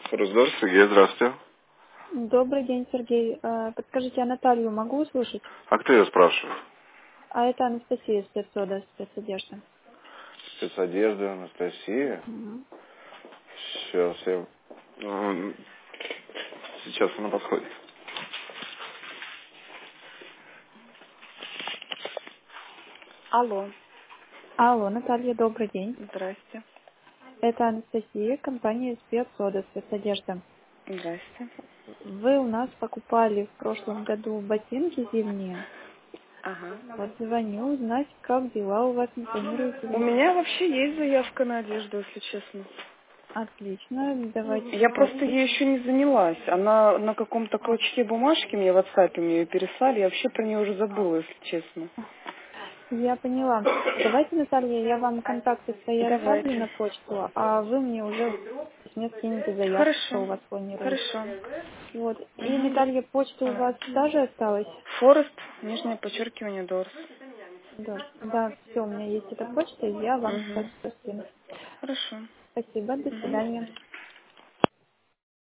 Разговор, Сергей, здравствуйте. Добрый день, Сергей. Подскажите, а Наталью могу услышать? А кто ее спрашивает? А это Анастасия спецсода, спецодежда. Спецодежда, Анастасия. Мгм. Сейчас я... Сейчас она подходит. Алло, Алло, Наталья, добрый день. здрасте. Это Анастасия, компания спецсода, спецодежда. Здрасте. Вы у нас покупали в прошлом году ботинки зимние. Ага. Вот звоню узнать, как дела у вас, не планируете У ли? меня вообще есть заявка на одежду, если честно. Отлично, давайте Я просто посмотрим. ей еще не занялась. Она на каком-то клочке бумажки мне в WhatsApp мне ее переслали. Я вообще про нее уже забыла, если честно. Я поняла. Давайте, Наталья, я вам контакты свои оставлю Давайте. на почту, а вы мне уже мне скинете заявку, что Хорошо. у вас планируется. Хорошо. Вот. И, Угу. Наталья, почта у вас та же осталась? Форест, нижнее подчеркивание, Дорс. Да, все, у меня есть эта почта, и я вам Угу. сейчас скину. Хорошо. Спасибо, до Угу. свидания.